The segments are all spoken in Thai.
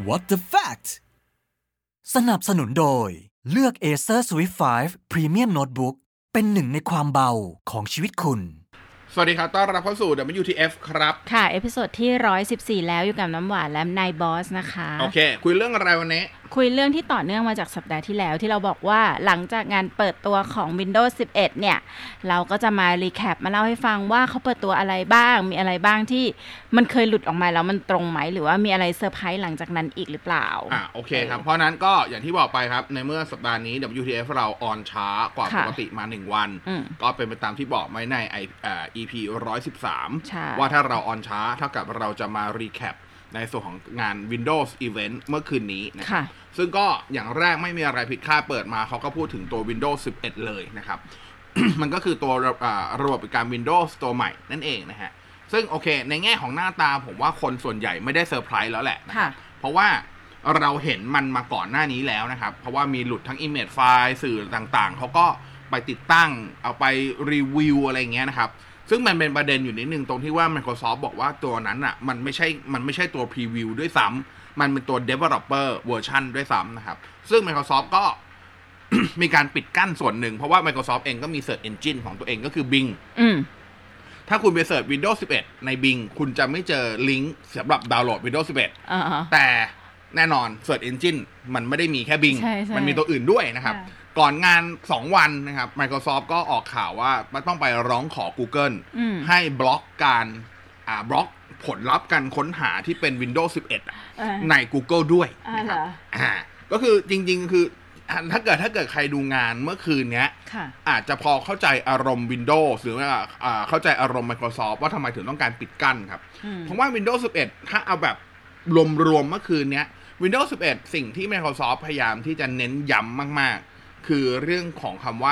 What the fact สนับสนุนโดยเลือก Acer Swift 5 Premium Notebook เป็นหนึ่งในความเบาของชีวิตคุณสวัสดีครับต้อนรับเข้าสู่ WTF ครับค่ะเอพิโซดที่114แล้วอยู่กับน้ำหวานและนายบอสนะคะโอเคคุยเรื่องอะไรวันนี้คุยเรื่องที่ต่อเนื่องมาจากสัปดาห์ที่แล้วที่เราบอกว่าหลังจากงานเปิดตัวของ Windows 11เนี่ยเราก็จะมารีแคปมาเล่าให้ฟังว่าเขาเปิดตัวอะไรบ้างมีอะไรบ้างที่มันเคยหลุดออกมาแล้วมันตรงไหมหรือว่ามีอะไรเซอร์ไพรส์หลังจากนั้นอีกหรือเปล่าโอเคครับเพราะนั้นก็อย่างที่บอกไปครับในเมื่อสัปดาห์นี้ WTF เราออนช้ากว่าปกติมา1วันก็เป็นไปตามที่บอกไว้ในEP 113ว่าถ้าเราออนช้าเท่ากับเราจะมารีแคปในส่วนของงาน Windows Event เมื่อคืนนี้นะครับซึ่งก็อย่างแรกไม่มีอะไรผิดคาดเปิดมาเขาก็พูดถึงตัว Windows 11 เลยนะครับ มันก็คือตัวระบบการ Windows ตัวใหม่นั่นเองนะฮะซึ่งโอเคในแง่ของหน้าตาผมว่าคนส่วนใหญ่ไม่ได้เซอร์ไพรส์แล้วแหละนะครับเพราะว่าเราเห็นมันมาก่อนหน้านี้แล้วนะครับเพราะว่ามีหลุดทั้ง Image File สื่อต่างๆเขาก็ไปติดตั้งเอาไปรีวิวอะไรเงี้ยนะครับซึ่งมันเป็นประเด็นอยู่นิดนึงตรงที่ว่า Microsoft บอกว่าตัวนั้นอ่ะมันไม่ใช่ตัว Preview ด้วยซ้ำมันเป็นตัว Developer Version ด้วยซ้ำนะครับซึ่ง Microsoft ก็ มีการปิดกั้นส่วนหนึ่งเพราะว่า Microsoft เองก็มี Search Engine ของตัวเองก็คือ Bing ถ้าคุณไปเสิร์ช Windows 11 ใน Bing คุณจะไม่เจอลิงก์สำหรับดาวน์โหลด Windows 11 แต่แน่นอน Search Engine มันไม่ได้มีแค่ Bing มันมีตัวอื่นด้วยนะครับก่อนงาน2วันนะครับ Microsoft ก็ออกข่าวว่าต้องไปร้องขอ Google ให้บล็อกบล็อกผลลัพธ์การค้นหาที่เป็น Windows 11 ใน Google ด้วยนะครับก็คือจริงๆคือถ้าเกิดใครดูงานเมื่อคืนนี้อาจจะพอเข้าใจอารมณ์ Windows หรือว่าเข้าใจอารมณ์ Microsoft ว่าทำไมถึงต้องการปิดกั้นครับเพราะว่า Windows 11 ถ้าเอาแบบรวมเมื่อคืนนี้ Windows 11 สิ่งที่ Microsoft พยายามที่จะเน้นย้ำมากๆคือเรื่องของคำว่า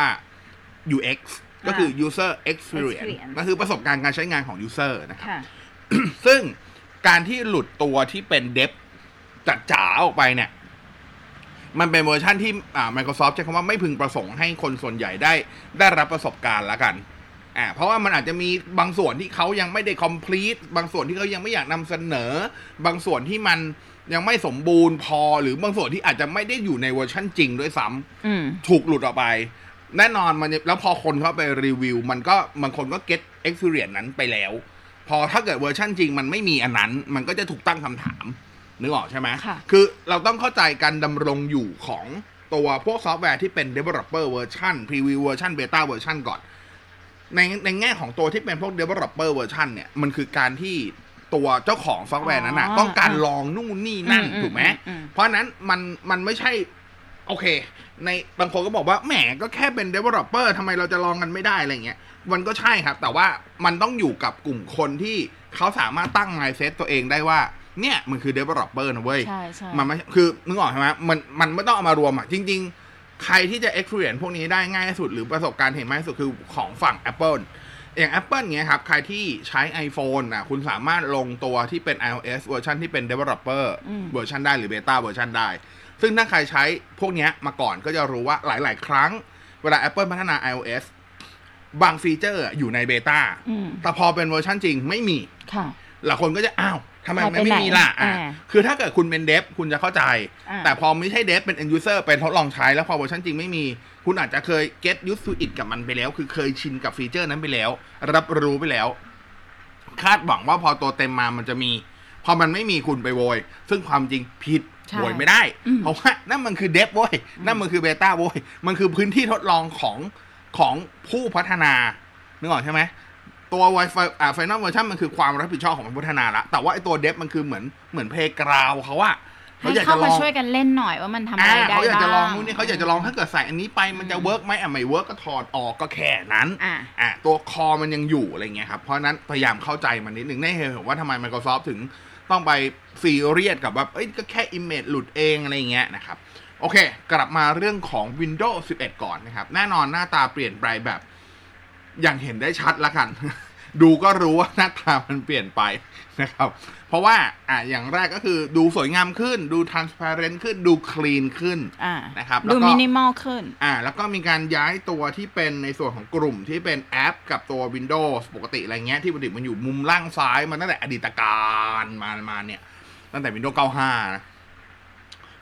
UX ก็คือ User Experience ก็คือประสบการณ์การใช้งานของ User นะครับซึ่งการที่หลุดตัวที่เป็น Dev จ๋าออกไปเนี่ยมันเป็นเวอร์ชันที่Microsoft ใช้คำว่าไม่พึงประสงค์ให้คนส่วนใหญ่ได้รับประสบการณ์ละกันเพราะว่ามันอาจจะมีบางส่วนที่เขายังไม่ได้ complete บางส่วนที่เขายังไม่อยากนำเสนอบางส่วนที่มันยังไม่สมบูรณ์พอหรือบางส่วนที่อาจจะไม่ได้อยู่ในเวอร์ชันจริงด้วยซ้ำถูกหลุดออกไปแน่นอนมันแล้วพอคนเข้าไปรีวิวมันก็บางคนก็ get experience นั้นไปแล้วพอถ้าเกิดเวอร์ชันจริงมันไม่มีอันนั้นมันก็จะถูกตั้งคำถามนึกออกใช่ไหมคือเราต้องเข้าใจการดำรงอยู่ของตัวพวกซอฟต์แวร์ที่เป็น developer version preview version beta version ก่อนในแง่ของตัวที่เป็นพวก developer version เนี่ยมันคือการที่ตัวเจ้าของซอฟต์แวร์นั้นนะต้องการลองนู่นนี่นั่นถูกไหมเพราะนั้นมันไม่ใช่โอเคในบางคนก็บอกว่าแหมก็แค่เป็น developer ทำไมเราจะลองกันไม่ได้อะไรเงี้ยมันก็ใช่ครับแต่ว่ามันต้องอยู่กับกลุ่มคนที่เขาสามารถตั้ง mindset ตัวเองได้ว่าเนี่ยมันคือ developer นะเว้ยมันไม่คือนึกออกใช่ไหมมันไม่ต้องเอามารวมอ่ะจริงๆใครที่จะ experience พวกนี้ได้ง่ายที่สุดหรือประสบการณ์เห็นมากที่สุดคือของฝั่ง Apple อย่าง Apple เงี้ยครับใครที่ใช้ iPhone คุณสามารถลงตัวที่เป็น iOS เวอร์ชันที่เป็น developer เวอร์ชันได้หรือ beta เวอร์ชันได้ซึ่งถ้าใครใช้พวกนี้มาก่อนก็จะรู้ว่าหลายๆครั้งเวลา Apple พัฒนา iOS บางฟีเจอร์อยู่ใน beta แต่พอเป็นเวอร์ชันจริงไม่มีหลายคนก็จะอ้าวทำไมไม่มีล่ะคือถ้าเกิดคุณเป็นเดฟคุณจะเข้าใจแต่พอไม่ใช่เดฟเป็น end user เป็นทดลองใช้แล้วพอเวอร์ชันจริงไม่มีคุณอาจจะเคย get used to it กับมันไปแล้วคือเคยชินกับฟีเจอร์นั้นไปแล้วรับรู้ไปแล้วคาดหวังว่าพอตัวเต็มมามันจะมีพอมันไม่มีคุณไปโวยซึ่งความจริงผิดโวยไม่ได้เพราะว่านั่นมันคือเดฟโว้ยนั่นมันคือเบต้าโว้ยมันคือพื้นที่ทดลองของผู้พัฒนานึกออกใช่ไหมตัว Wi-Fi Final Version มันคือความรับผิดชอบของผู้พัฒนาละแต่ว่าไอ้ตัวเดฟมันคือเหมือนเพลย์กราวเขาว่าเขาอยากจะลองช่วยกันเล่นหน่อยว่ามันทำอะไรได้บ้างเขาอยากจะลองนู่นนี่เขาอยากจะลองถ้าเกิดใส่อันนี้ไปมันจะเวิร์กไหมไม่เวิร์กก็ถอดออกก็แค่นั้นตัวคอมันยังอยู่อะไรเงี้ยครับเพราะนั้นพยายามเข้าใจมันนิดนึงได้เห็นว่าทำไม Microsoft ถึงต้องไปซีเรียสกับแบบก็แค่ image หลุดเองอะไรเงี้ยนะครับโอเคกลับมาเรื่องของ Windows 11 ก่อนนะครับแน่นอนหน้าตาเปลี่ยนไปแบบอย่างเห็นได้ชัดละกันดูก็รู้ว่าหน้าตามันเปลี่ยนไปนะครับเพราะว่าอย่างแรกก็คือดูสวยงามขึ้นดู transparent ขึ้นดู clean ขึ้นนะครับดู minimal ขึ้นแล้วก็มีการย้ายตัวที่เป็นในส่วนของกลุ่มที่เป็นแอปกับตัว Windows ปกติอะไรเงี้ยที่ปกติมันอยู่มุมล่างซ้ายมันตั้งแต่อดีตการมาเนี่ยตั้งแต่ Windows 95นะ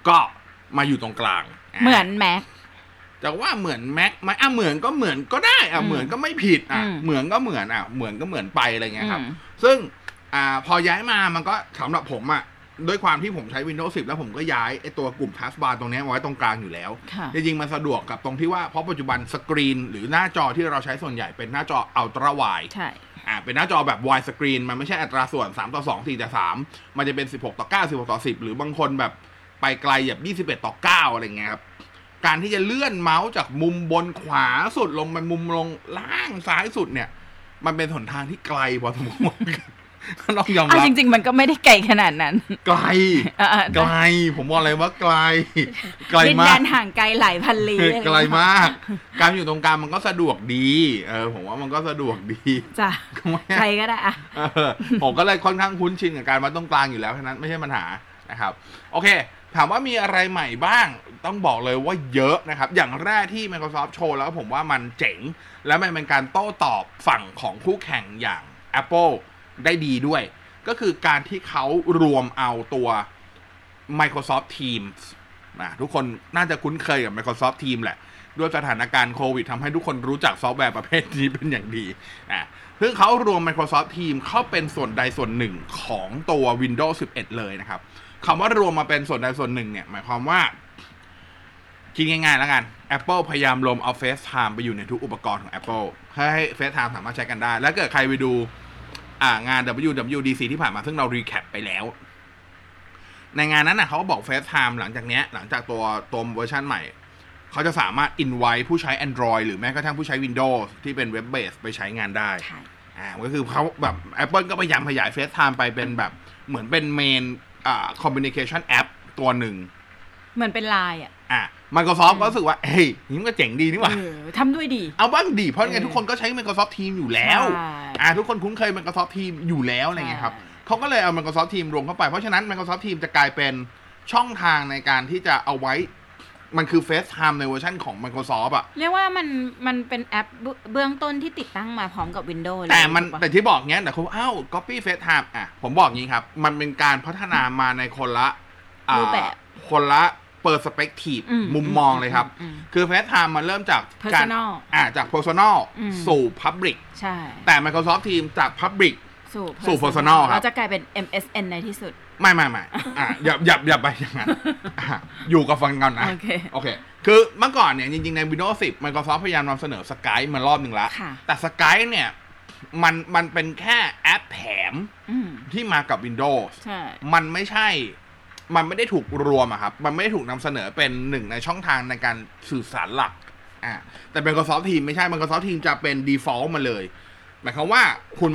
ก็มาอยู่ตรงกลางเหมือนแม็กแต่ว่าเหมือนแม็กไหมเหมือนก็เหมือนก็ได้เหมือนก็ไม่ผิดเหมือนก็เหมือนเหมือนก็เหมือนไปอะไรเงี้ยครับซึ่งพอย้ายมามันก็สำหรับผมด้วยความที่ผมใช้ Windows 10 แล้วผมก็ย้ายไอ้ตัวกลุ่ม Taskbar ตรงนี้ไว้ตรงกลางอยู่แล้วจริงๆมันสะดวกกับตรงที่ว่าเพราะปัจจุบันสกรีนหรือหน้าจอที่เราใช้ส่วนใหญ่เป็นหน้าจอ Ultra Wide ใช่เป็นหน้าจอแบบ Wide Screen มันไม่ใช่อัตราส่วน3:2 4:3มันจะเป็น16:9 16:10หรือบางคนแบบไปไกลแบบ21:9อะไรเงี้ยครับการที่จะเลื่อนเมาส์จากมุมบนขวาสุดลงไปมุมลงล่างซ้ายสุดเนี่ยมันเป็นหนทางที่ไกลพอสมควรลองยอมรับจริงๆมันก็ไม่ได้ไกลขนาดนั้นไกลผมบอกเลยว่าไกลดินแดนห่างไกลหลายพันลี้ไกลมากการอยู่ตรงกลางมันก็สะดวกดีผมว่ามันก็สะดวกดีจ้ะใครก็ได้ผมก็เลยค่อนข้างคุ้นชินกับการมาตรงกลางอยู่แล้วฉะนั้นไม่ใช่ปัญหานะครับโอเคถามว่ามีอะไรใหม่บ้างต้องบอกเลยว่าเยอะนะครับอย่างแรกที่ Microsoft โชว์แล้วผมว่ามันเจ๋งและมันเป็นการโต้ตอบฝั่งของคู่แข่งอย่าง Apple ได้ดีด้วยก็คือการที่เขารวมเอาตัว Microsoft Teams ทุกคนน่าจะคุ้นเคยกับ Microsoft Teams แหละด้วยสถานการณ์โควิดทำให้ทุกคนรู้จักซอฟต์แวร์ประเภทนี้เป็นอย่างดีซึ่งเขารวม Microsoft Teams เข้าเป็นส่วนใดส่วนหนึ่งของตัว Windows 11 เลยนะครับคำว่ารวมมาเป็นส่วนใดส่วนหนึ่งเนี่ยหมายความว่าคิดง่ายๆแล้วกัน Apple พยายามรวมเอา FaceTime ไปอยู่ในทุกอุปกรณ์ของ Apple ให้ FaceTime สามารถใช้กันได้แล้วเกิดใครไปดูงาน WWDC ที่ผ่านมาซึ่งเรารีแคปไปแล้วในงานนั้นเขาก็บอก FaceTime หลังจากตัวเวอร์ชันใหม่เขาจะสามารถ invite ผู้ใช้ Android หรือแม้กระทั่งผู้ใช้ Windows ที่เป็น Web Base ไปใช้งานได้ก็คือเขาแบบ Apple ก็พยายามขยาย FaceTime ไปเป็นแบบเหมือนเป็นเมนcommunication app ตัวหนึ่งเหมือนเป็นไลน์ Microsoft ก็รู้สึกว่าเฮ้ยนี่มันก็เจ๋งดีนี่หว่าทำด้วยดีเอาบ้างดีเพราะไงทุกคนก็ใช้ Microsoft Teams อยู่แล้วทุกคนคุ้นเคย Microsoft Teams อยู่แล้วอะไรเงี้ยครับเขาก็เลยเอา Microsoft Teams รวมเข้าไปเพราะฉะนั้น Microsoft Teams จะกลายเป็นช่องทางในการที่จะเอาไว้มันคือ FaceTime ในเวอร์ชันของ Microsoft เรียกว่ามันเป็นแอปเบื้องต้นที่ติดตั้งมาพร้อมกับ Windows แต่ที่บอกเงี้ยแต่เขาcopy FaceTime ผมบอกงี้ครับมันเป็นการพัฒนามาในคนละรูปแบบคนละperspective มุมมองเลยครับคือ FaceTime มันเริ่มจากการจาก personal สู่ public ใช่แต่ Microsoft Teams จาก public สู่ personal ครับเราจะกลายเป็น MSN ในที่สุดไม่อย่าไปอย่างนั้นอยู่กับฟังกันนะโอเคคือเมื่อก่อนเนี่ยจริงๆใน Windows 10 Microsoft พยายามนำเสนอ Skype มารอบนึงแล้วแต่ Skype เนี่ยมันเป็นแค่แอปแถมที่มากับ Windows มันไม่ได้ถูกรวมครับมันไม่ได้ถูกนำเสนอเป็นหนึ่งในช่องทางในการสื่อสารหลักแต่ Microsoft Teams ไม่ใช่ Microsoft Teams จะเป็น default มาเลยหมายความว่าคุณ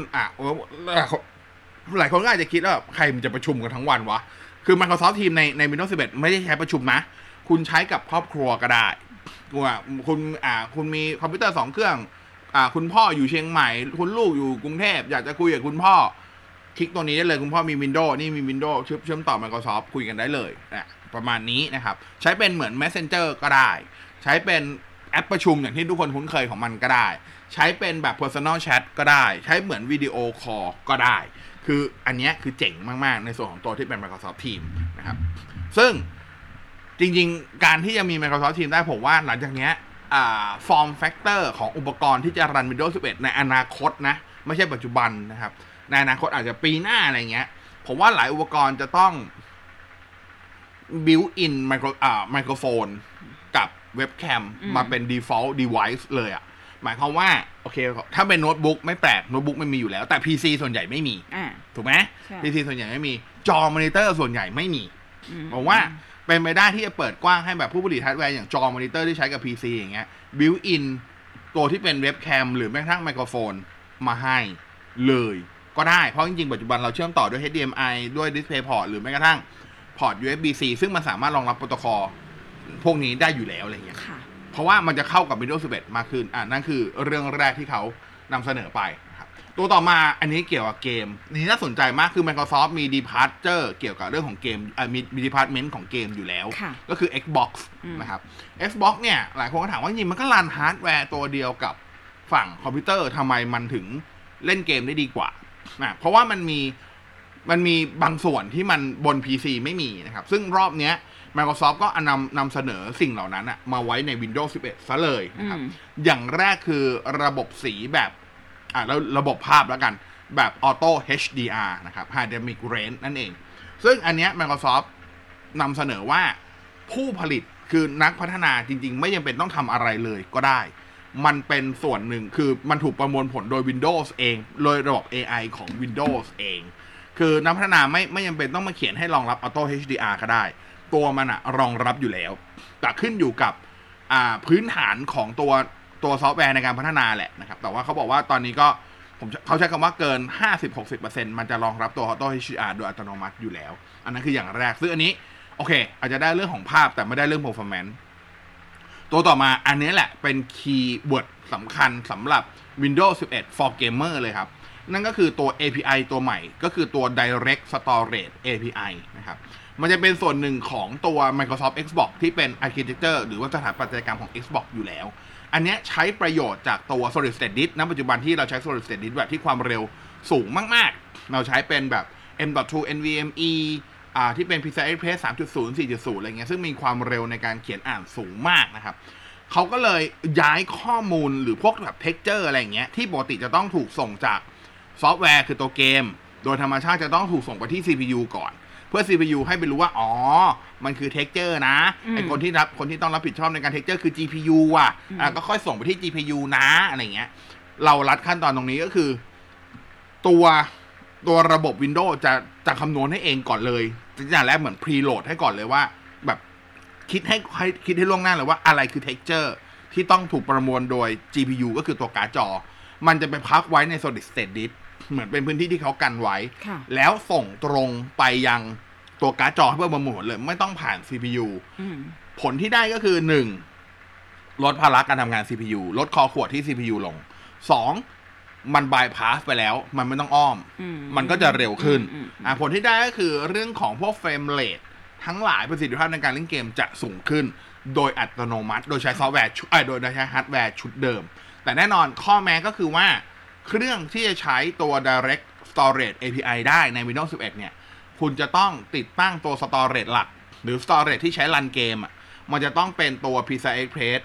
หลายคนก็อาจจะคิดว่าใครมันจะประชุมกันทั้งวันวะคือ Microsoft Teams ใน Windows 11 ไม่ได้ใช้ประชุมนะคุณใช้กับครอบครัวก็ได้คุณมีคอมพิวเตอร์2เครื่องคุณพ่ออยู่เชียงใหม่คุณลูกอยู่กรุงเทพอยากจะคุยกับคุณพ่อคลิกตัวนี้ได้เลยคุณพ่อมี Windows นี่มี Windows เชื่อมต่อ Microsoft คุยกันได้เลยประมาณนี้นะครับใช้เป็นเหมือน Messenger ก็ได้ใช้เป็นแอปประชุมอย่างที่ทุกคนคุ้นเคยของมันก็ได้ใช้เป็นแบบ Personal Chat ก็ได้ใช้เหมือนวิดีโอคอลก็ได้คืออันนี้คือเจ๋งมากๆในส่วนของตัวที่เป็น Microsoft Teams นะครับซึ่งจริงๆการที่จะมี Microsoft Teams ได้ผมว่าหลังจากนี้form factor ของอุปกรณ์ที่จะรัน Windows 11 ในอนาคตนะไม่ใช่ปัจจุบันนะครับในอนาคตอาจจะปีหน้าอะไรเงี้ยผมว่าหลายอุปกรณ์จะต้อง built in microphone กับเว็บแคมมาเป็น default device เลยหมายความว่าโอเคถ้าเป็นโน้ตบุ๊กไม่แปลกโน้ตบุ๊กไม่มีอยู่แล้วแต่ PC ส่วนใหญ่ไม่มีถูกไหม PC ส่วนใหญ่ไม่มีจอมอนิเตอร์ส่วนใหญ่ไม่มีผมว่าเป็นไปได้ที่จะเปิดกว้างให้แบบผู้ผลิตฮาร์ดแวร์อย่างจอมอนิเตอร์ที่ใช้กับ PC อย่างเงี้ย built in ตัวที่เป็นเว็บแคมหรือแม้กระทั่งไมโครโฟนมาให้เลยก็ได้เพราะจริงๆปัจจุบันเราเชื่อมต่อด้วย HDMI ด้วย DisplayPort หรือแม้กระทั่งพอร์ต USB-C ซึ่งมันสามารถรองรับโปรโตคอลพวกนี้ได้อยู่แล้วอะไรเงี้ยเพราะว่ามันจะเข้ากับ Windows 11 มากขึ้นนั่นคือเรื่องแรกที่เขานำเสนอไปครับตัวต่อมาอันนี้เกี่ยวกับเกมนี่น่าสนใจมากคือ Microsoft มี Departure เกี่ยวกับเรื่องของเกมมี Department ของเกมอยู่แล้วก็คือ Xbox นะครับ Xbox เนี่ยหลายคนก็ถามว่าจริงมันก็รันฮาร์ดแวร์ตัวเดียวกับฝั่งคอมพิวเตอร์ทำไมมันถึงเล่นเกมได้ดีกว่าเพราะว่ามันมีมันมีบางส่วนที่มันบน PC ไม่มีนะครับซึ่งรอบเนี้ย Microsoft ก็นำเสนอสิ่งเหล่านั้นมาไว้ใน Windows 11 ซะเลยนะครับอย่างแรกคือระบบสีแบบแล้วระบบภาพแล้วกันแบบ Auto HDR นะครับ High Dynamic Range นั่นเองซึ่งอันเนี้ย Microsoft นำเสนอว่าผู้ผลิตคือนักพัฒนาจริงๆไม่จำเป็นต้องทำอะไรเลยก็ได้มันเป็นส่วนหนึ่งคือมันถูกประมวลผลโดย Windows เองโดยระบบ AI ของ Windows เองคือนักพัฒนาไม่จำเป็นต้องมาเขียนให้รองรับ Auto HDR ก็ได้ตัวมันรองรับอยู่แล้วแต่ขึ้นอยู่กับพื้นฐานของตัวซอฟต์แวร์ในการพัฒนาแหละนะครับแต่ว่าเขาบอกว่าตอนนี้ก็เขาใช้คำว่าเกิน 50-60% มันจะรองรับตัว Auto HDR โดยอัตโนมัติอยู่แล้วอันนั้นคืออย่างแรกซึ่งอันนี้โอเคอาจจะได้เรื่องของภาพแต่ไม่ได้เรื่อง performance ตัวต่อมาอันนี้แหละเป็นคีย์เวิร์ดสำคัญสำหรับ Windows 11 for Gamer เลยครับนั่นก็คือตัว API ตัวใหม่ก็คือตัว Direct Storage API นะครับมันจะเป็นส่วนหนึ่งของตัว Microsoft Xbox ที่เป็น Architecture หรือว่าสถาปัตยกรรมของ Xbox อยู่แล้วอันนี้ใช้ประโยชน์จากตัว Solid State Disk ณ ปัจจุบันที่เราใช้ Solid State Disk แบบที่ความเร็วสูงมากๆเราใช้เป็นแบบ M.2 NVMe ที่เป็น PCI Express 3.0 4.0 อะไรเงี้ยซึ่งมีความเร็วในการเขียนอ่านสูงมากนะครับเขาก็เลยย้ายข้อมูลหรือพวกแบบ texture อะไรเงี้ยที่ปกติจะต้องถูกส่งจากซอฟต์แวร์คือตัวเกมโดยธรรมชาติจะต้องถูกส่งไปที่ CPU ก่อนเพื่อ CPU ให้ไปรู้ว่าอ๋อมันคือ texture นะไอคนที่ต้องรับผิดชอบในการ texture คือ GPU ก็ค่อยส่งไปที่ GPU นะอะไรเงี้ยเรารัดขั้นตอนตรงนี้ก็คือตัวระบบ Windows จะคำนวณให้เองก่อนเลยอย่างแรกเหมือน preload ให้ก่อนเลยว่าแบบคิดให้ล่วงหน้าเลยว่าอะไรคือ texture ที่ต้องถูกประมวลโดย GPU ก็คือตัวการ์ดจอมันจะไปพักไว้ใน Solid State Disk เหมือนเป็นพื้นที่ที่เขากันไว้แล้วส่งตรงไปยังตัวการ์ดจอเพื่อประมวลเลยไม่ต้องผ่าน CPU ผลที่ได้ก็คือ 1. ลดภาระการทำงาน CPU ลดคอขวดที่ CPU ลง 2. มันบายพาสไปแล้วมันไม่ต้องอ้อมมันก็จะเร็วขึ้นผลที่ได้ก็คือเรื่องของพวกเฟรมเรททั้งหลายประสิทธิภาพในการเล่นเกมจะสูงขึ้นโดยอัตโนมัติโดยใช้ซอฟต์แวร์โดยใช้ฮาร์ดแวร์ชุดเดิมแต่แน่นอนข้อแม้ก็คือว่าเครื่องที่จะใช้ตัว Direct Storage API ได้ใน Windows 11 เนี่ยคุณจะต้องติดตั้งตัว Storage หลักหรือ Storage ที่ใช้รันเกมมันจะต้องเป็นตัว PCI Express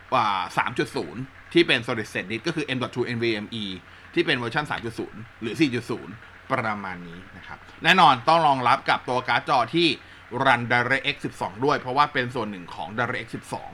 3.0 ที่เป็น Solid State Disk ก็คือ M.2 NVMe ที่เป็นเวอร์ชัน 3.0 หรือ 4.0 ประมาณนี้นะครับแน่นอนต้องรองรับกับตัวการ์ดจอที่รัน DirectX 12 ด้วยเพราะว่าเป็นส่วนหนึ่งของ DirectX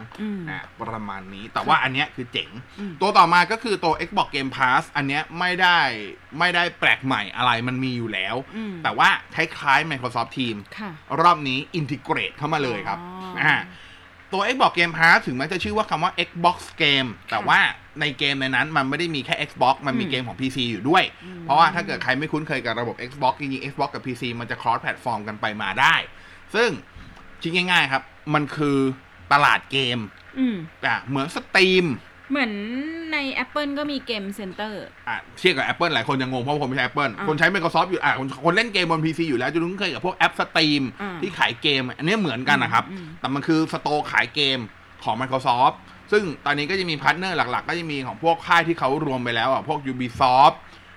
12ประมาณนี้แต่ว่าอันเนี้ยคือเจ๋งตัวต่อมาก็คือตัว Xbox Game Pass อันเนี้ยไม่ได้แปลกใหม่อะไรมันมีอยู่แล้วแต่ว่าคล้ายๆ Microsoft Teams รอบนี้ integrate เข้ามาเลยครับตัว Xbox Game Pass ถึงแม้จะชื่อว่าคำว่า Xbox Game แต่ว่าในเกมในนั้นมันไม่ได้มีแค่ Xbox มันมีเกมของ PC อยู่ด้วยเพราะว่าถ้าเกิดใครไม่คุ้นเคยกับระบบ Xbox จริงๆ Xbox กับ PC มันจะ cross platform กันไปมาได้ซึ่งคิดง่ายๆครับมันคือตลาดเกมเหมือน Steam เหมือนใน Apple ก็มีเกมเซ็นเตอร์เทียบกับ Apple หลายคนยังงงเพราะผมไม่ใช่ Apple คนใช้ Microsoft อยู่คนเล่นเกมบน PC อยู่แล้วจะคุ้นเคยกับพวกแอป Steam ที่ขายเกมอันนี้เหมือนกันนะครับแต่มันคือสโตร์ขายเกมของ Microsoft ซึ่งตอนนี้ก็จะมีพาร์ทเนอร์หลักๆก็จะมีของพวกค่ายที่เขารวมไปแล้วพวก Ubisoft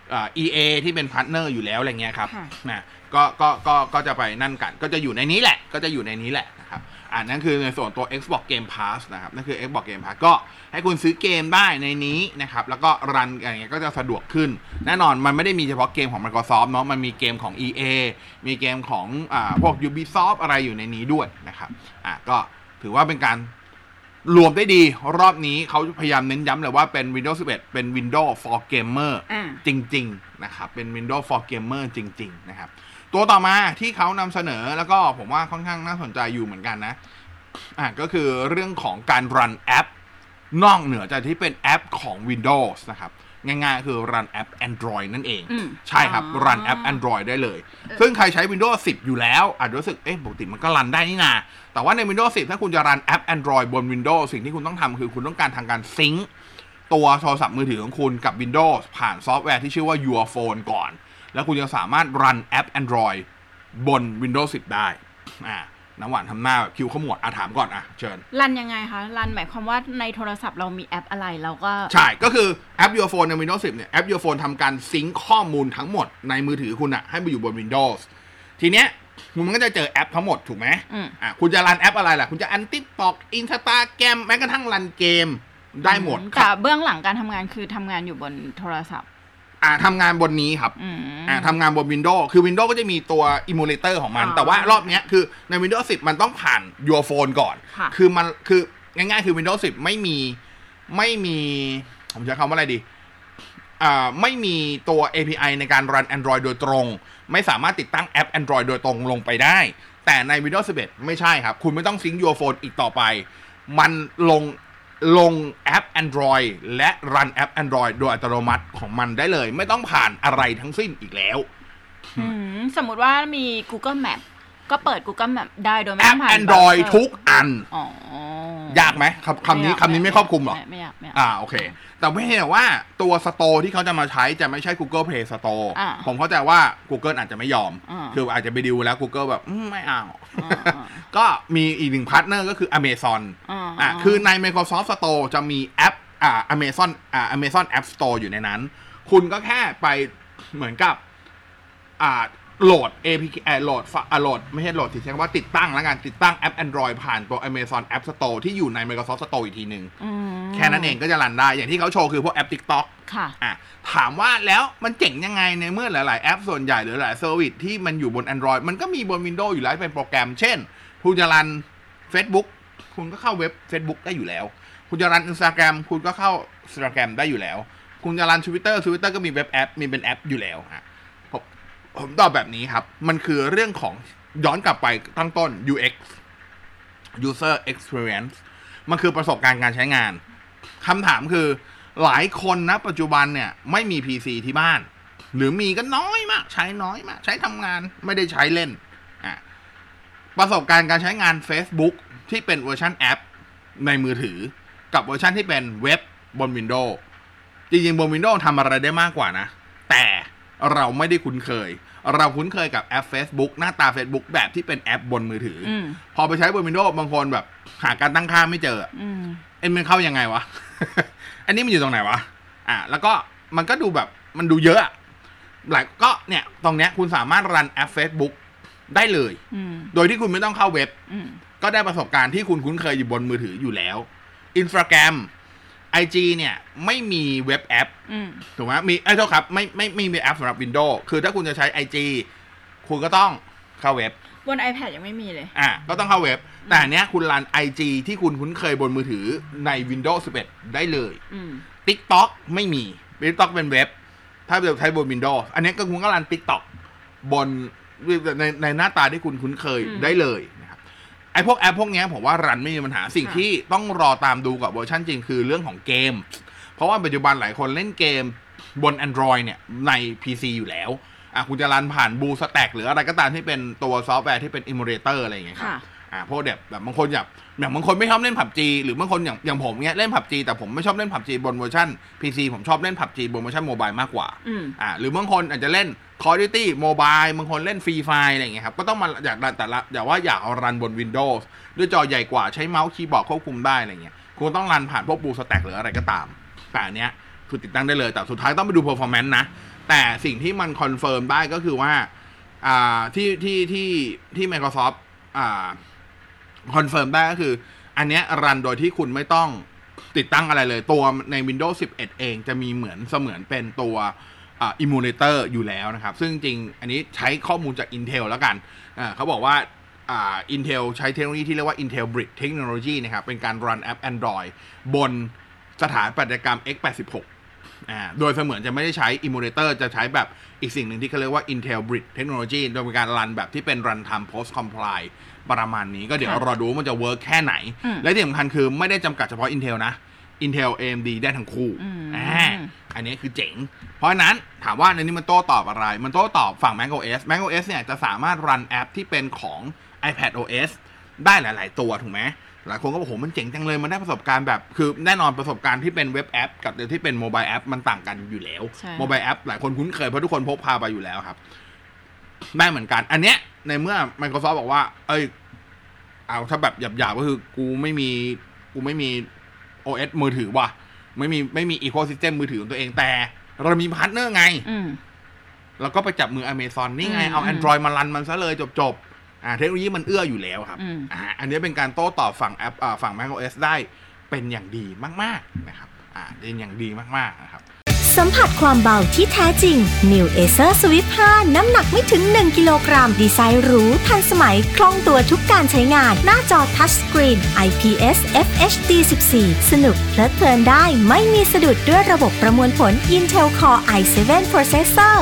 EA ที่เป็นพาร์ทเนอร์อยู่แล้วอะไรเงี้ยครับนะก็จะไปนั่นกันก็จะอยู่ในนี้แหละนะครับนั่นคือในส่วนตัว Xbox Game Pass นะครับนั่นคือ Xbox Game Pass ก็ให้คุณซื้อเกมได้ในนี้นะครับแล้วก็รันอย่างเงี้ยก็จะสะดวกขึ้นแน่นอนมันไม่ได้มีเฉพาะเกมของ Microsoft เนาะมันมีเกมของ EA มีเกมของพวก Ubisoft อะไรอยู่ในนี้ด้วยนะครับก็ถือว่าเป็นการรวมได้ดีรอบนี้เขาพยายามเน้นย้ำเลยว่าเป็น Windows 11 เป็น Windows for Gamer จริงๆนะครับเป็น Windows for Gamer จริงๆนะครับตัวต่อมาที่เขานำเสนอแล้วก็ผมว่าค่อนข้างน่าสนใจอยู่เหมือนกันนะก็คือเรื่องของการรันแอปนอกเหนือจากที่เป็นแอปของ Windows นะครับง่ายๆคือรันแอป Android นั่นเองใช่ครับรันแอป Android ได้เลยซึ่งใครใช้ Windows 10 อยู่แล้วอาจจะรู้สึกปกติมันก็รันได้นี่นาแต่ว่าใน Windows 10 ถ้าคุณจะรันแอป Android บน Windows สิ่งที่คุณต้องทำคือคุณต้องการทางการซิงค์ตัวโทรศัพท์มือถือของคุณกับ Windows ผ่านซอฟต์แวร์ที่ชื่อว่า Your Phone ก่อนแล้วคุณจะสามารถรันแอป Android บน Windows 10 ได้น้ำหวานทำหน้าแบบคิวขมวดถามก่อนเชิญรันยังไงคะรันหมายความว่าในโทรศัพท์เรามีแอปอะไรเราก็ใช่ก็คือแอป Your Phone ใน Windows 10เนี่ยแอป Your Phone ทำการซิงค์ข้อมูลทั้งหมดในมือถือคุณให้ไปอยู่บน Windows ทีเนี้ยมันก็จะเจอแอปทั้งหมดถูกไหมคุณจะรันแอปอะไรล่ะคุณจะอัน TikTok Instagram แม้กระทั่งรันเกมได้หมดแต่เบื้องหลังการทำงานคือทำงานอยู่บนโทรศัพท์ทำงานบนนี้ครับทำงานบน Windows คือ Windows ก็จะมีตัว Emulator ของมันแต่ว่ารอบนี้คือใน Windows 10 มันต้องผ่าน Your Phone ก่อนคือมันคือง่ายๆคือ Windows 10 ไม่มีผมจะคำว่าอะไรดีไม่มีตัว API ในการรัน Android โดยตรงไม่สามารถติดตั้งแอป Android โดยตรงลงไปได้แต่ใน Windows 11 ไม่ใช่ครับคุณไม่ต้องซิงค์ Your Phone อีกต่อไปมันลงแอป Android และรันแอป Android โดยอัตโนมัติของมันได้เลยไม่ต้องผ่านอะไรทั้งสิ้นอีกแล้วสมมุติว่ามี Google Map ก็เปิด Google Map ได้โดยไม่ต้องผ่านแอป Android ทุกอันยากไหมคำนี้ไม่ครอบคลุมหรอไม่ยากโอเคแต่ไม่เห็นว่าตัว Store ที่เขาจะมาใช้จะไม่ใช่ Google Play Store ผมเข้าใจว่า Google อาจจะไม่ยอมคืออาจจะไปดิวแล้ว Google แบบไม่เอาก็มีอีกหนึ่งพาร์ทเนอร์ก็คือ Amazon คือใน Microsoft Store จะมีแอปAmazon App Store อยู่ในนั้นคุณก็แค่ไปเหมือนกับโหลด APK โหลดไม่ใช่โหลดสิใช้คำว่าติดตั้งแล้วกันติดตั้งแอป Android ผ่านตัว Amazon App Store ที่อยู่ใน Microsoft Store อีกทีนึงแค่นั้นเองก็จะรันได้อย่างที่เขาโชว์คือพวกแอป TikTok ค่ะถามว่าแล้วมันเจ๋งยังไงในเมื่อหลายๆแอปส่วนใหญ่หรือหลายเซอร์วิสที่มันอยู่บน Android มันก็มีบน Windows อยู่แล้วเป็นโปรแกรมเช่นคุณจะรัน Facebook คุณก็เข้าเว็บ Facebook ได้อยู่แล้วคุณจะรัน Instagram คุณก็เข้า Instagram ได้อยู่แล้วคุณจะรัน Twitter ก็มีเว็บแอปมีเป็นแอปอยู่แล้วผมตอบแบบนี้ครับมันคือเรื่องของย้อนกลับไปตั้งต้น UX User Experience มันคือประสบการณ์การใช้งานคำถามคือหลายคนนะปัจจุบันเนี่ยไม่มี PC ที่บ้านหรือมีก็น้อยมากใช้น้อยมากใช้ทำงานไม่ได้ใช้เล่นประสบการณ์การใช้งาน Facebook ที่เป็นเวอร์ชันแอปในมือถือกับเวอร์ชันที่เป็นเว็บบน Windows จริงๆบน Windows ทำอะไรได้มากกว่านะแต่เราไม่ได้คุ้นเคยเราคุ้นเคยกับแอป Facebook หน้าตา Facebook แบบที่เป็นแอปบนมือถือพอไปใช้บน Windows บางคนแบบหาการตั้งค่าไม่เจอมันเข้ายังไงวะ อันนี้มันอยู่ตรงไหนวะแล้วก็มันก็ดูแบบมันดูเยอะหลายก็เนี่ยตรงเนี้ยคุณสามารถรันแอป Facebook ได้เลยโดยที่คุณไม่ต้องเข้าเว็บก็ได้ประสบการณ์ที่คุณคุ้นเคยอยู่บนมือถืออยู่แล้ว Instagram IG เนี่ยไม่มีเว็บแอปถูกไหมมีโทษครับไม่มีแอปสำหรับ Windows คือถ้าคุณจะใช้ IG คุณก็ต้องเข้าเว็บบน iPad ยังไม่มีเลยก็ต้องเข้าเว็บแต่อันเนี้ยคุณรัน IG ที่คุณคุ้นเคยบนมือถือใน Windows 11 ได้เลย TikTok ไม่มี TikTok เป็นเว็บถ้าเราใช้บน Windows อันนี้ก็คุณก็รัน TikTok บนในหน้าตาที่คุณคุ้นเคยได้เลยไอ้พวกแอปพวกนี้ผมว่ารันไม่มีปัญหาสิ่งที่ต้องรอตามดูกับเวอร์ชันจริงคือเรื่องของเกมเพราะว่าปัจจุบันหลายคนเล่นเกมบน Android เนี่ยใน PC อยู่แล้วคุณจะรันผ่าน BlueStack หรืออะไรก็ตามที่เป็นตัวซอฟต์แวร์ที่เป็น Emulator อะไรอย่างเงี้ยครับพวกแบบบางคนอย่างบางคนไม่ชอบเล่น PUBG หรือบางคนอย่างผมเนี้ยเล่น PUBG แต่ผมไม่ชอบเล่น PUBG บนเวอร์ชัน PC ผมชอบเล่น PUBG บนเวอร์ชันโมบายมากกว่าหรือบางคนอาจจะเล่นCall of Duty Mobile บางคนเล่น Free Fire อะไรอย่างเงี้ยครับก็ต้องมาอยากรันแต่ละอย่าว่าอยากเอารันบน Windows ด้วยจอใหญ่กว่าใช้เมาส์คีย์บอร์ดควบคุมได้อะไรเงี้ยคุณต้องรันผ่านพวก BlueStack หรืออะไรก็ตามแต่อันเนี้ยคือติดตั้งได้เลยแต่สุดท้ายต้องไปดู performance นะแต่สิ่งที่มันคอนเฟิร์มได้ก็คือว่าที่ Microsoft คอนเฟิร์มได้ก็คืออันเนี้ยรันโดยที่คุณไม่ต้องติดตั้งอะไรเลยตัวใน Windows 11 เองจะมีเหมือนเป็นตัวemulator อยู่แล้วนะครับซึ่งจริงอันนี้ใช้ข้อมูลจาก Intel แล้วกันเขาบอกว่าIntel ใช้เทคโนโลยีที่เรียกว่า Intel Brick Technology นะครับเป็นการรันแอป Android บนสถาปัตยกรรม x86 โดยเสมือนจะไม่ได้ใช้ emulator จะใช้แบบอีกสิ่งหนึ่งที่เขาเรียกว่า Intel Brick Technology โดยเป็นการรันแบบที่เป็น runtime post compile ประมาณนี้ก็เดี๋ยวรอดูว่ามันจะเวิร์กแค่ไหนและที่สำคัญคือไม่ได้จำกัดเฉพาะ Intel นะ Intel AMD ได้ทั้งคู่อันนี้คือเจ๋งเพราะนั้นถามว่าในนี้มันโต้ตอบอะไรมันโต้ตอบฝั่ง macOS เนี่ยจะสามารถรันแอปที่เป็นของ iPadOS ได้หลายๆตัวถูกไหมหลายคนก็บอกโหมันเจ๋งจังเลยมันได้ประสบการณ์แบบคือแน่นอนประสบการณ์ที่เป็นเว็บแอปกับที่เป็นโมบายแอปมันต่างกันอยู่แล้วโมบายแอปหลายคนคุ้นเคยเพราะทุกคนพกพาไปอยู่แล้วครับได้เหมือนกันอันเนี้ยในเมื่อ Microsoft บอกว่าเอาถ้าแบบหยาบๆก็คือกูไม่มี OS มือถือว่ะไม่มี Ecosystem มือถือของตัวเองแต่เรามีพาร์ทเนอร์ไงแล้วก็ไปจับมือ Amazon นี่ไงเอา Android มารันมันซะเลยจบเทคโนโลยีมันเอื้ออยู่แล้วครับอันนี้เป็นการโต้ตอบฝั่งแอปฝั่ง macOS ได้เป็นอย่างดีมากๆนะครับเป็นอย่างดีมากๆนะครับสัมผัสความเบาที่แท้จริง New Acer Swift 5 น้ำหนักไม่ถึง1กิโลกรัมดีไซน์หรูทันสมัยคล่องตัวทุกการใช้งานหน้าจอทัชสกรีน IPS FHD 14สนุกเพลิดเพลินได้ไม่มีสะดุดด้วยระบบประมวลผล Intel Core i7 Processor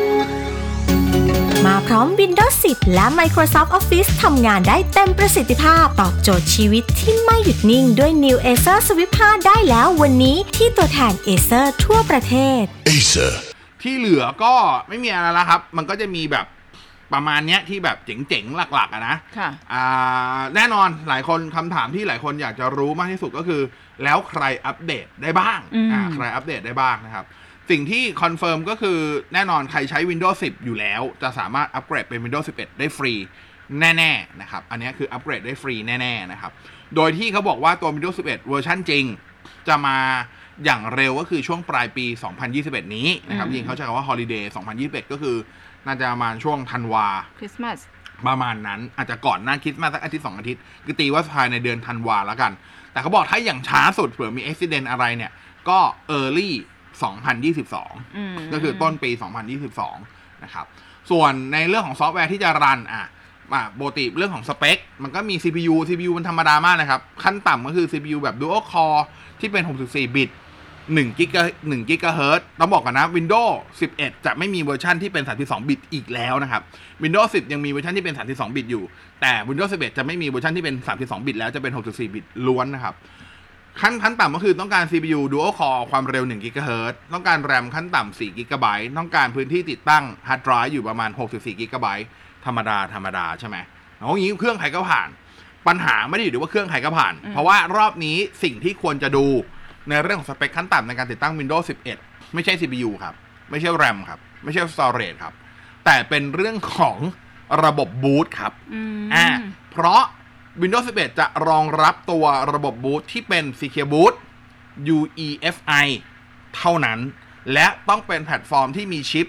มาพร้อม Windows 10 และ Microsoft Office ทำงานได้เต็มประสิทธิภาพตอบโจทย์ชีวิตที่ไม่หยุดนิ่งด้วย New Acer Swift 5 ได้แล้ววันนี้ที่ตัวแทน Acer ทั่วประเทศ Acer ที่เหลือก็ไม่มีอะไรแล้วครับมันก็จะมีแบบประมาณเนี้ยที่แบบเจ๋งๆหลักๆนะค่ะแน่นอนหลายคนคำถามที่หลายคนอยากจะรู้มากที่สุดก็คือแล้วใครอัปเดตได้บ้างใครอัปเดตได้บ้างนะครับสิ่งที่คอนเฟิร์มก็คือแน่นอนใครใช้ Windows 10 อยู่แล้วจะสามารถอัปเกรดเป็น Windows 11 ได้ฟรีแน่ๆนะครับอันนี้คืออัปเกรดได้ฟรีแน่ๆนะครับโดยที่เขาบอกว่าตัว Windows 11 เวอร์ชันจริงจะมาอย่างเร็วก็คือช่วงปลายปี 2021 นี้นะครับจริงเขาใช้คำว่า Holiday 2021 ก็คือน่าจะประมาณช่วงธันวาคริสต์มาสประมาณนั้นอาจจะก่อนหน้าคริสต์มาสสักอาทิตย์2อาทิตย์คือตีว่าภายในเดือนธันวาแล้วกันแต่เขาบอกถ้าอย่างช้าสุดเผื่อมีอุบิเหตุอะไรเนี่ยก็ Early 2022 ก็คือต้นปี 2022 นะครับส่วนในเรื่องของซอฟต์แวร์ที่จะรันปกติเรื่องของสเปคมันก็มี CPU มันธรรมดามากนะครับขั้นต่ำก็คือ CPU แบบ Dual Core ที่เป็น64บิต1 กิกะเฮิรตซ์ต้องบอกก่อนนะ Windows 11 จะไม่มีเวอร์ชันที่เป็น32บิตอีกแล้วนะครับ Windows 10 ยังมีเวอร์ชันที่เป็น32บิตอยู่แต่ Windows 11 จะไม่มีเวอร์ชันที่เป็น32บิตแล้วจะเป็น64บิตล้วนนะครับขั้นต่ำก็คือต้องการ CPU Dual Core ความเร็ว1 GHz ต้องการ RAM ขั้นต่ำ4 GB ต้องการพื้นที่ติดตั้ง Hard Drive อยู่ประมาณ64 GB ธรรมดาใช่ไหมเอาอย่างนี้เครื่องใครก็ผ่านปัญหาไม่ได้อยู่ที่ว่าเครื่องใครก็ผ่านเพราะว่ารอบนี้สิ่งที่ควรจะดูในเรื่องของสเปคขั้นต่ำในการติดตั้ง Windows 11 ไม่ใช่ CPU ครับไม่ใช่ RAM ครับไม่ใช่ Storage ครับแต่เป็นเรื่องของระบบบูตครับเพราะWindows 11 จะรองรับตัวระบบบูตที่เป็น Secure Boot UEFI เท่านั้นและต้องเป็นแพลตฟอร์มที่มีชิป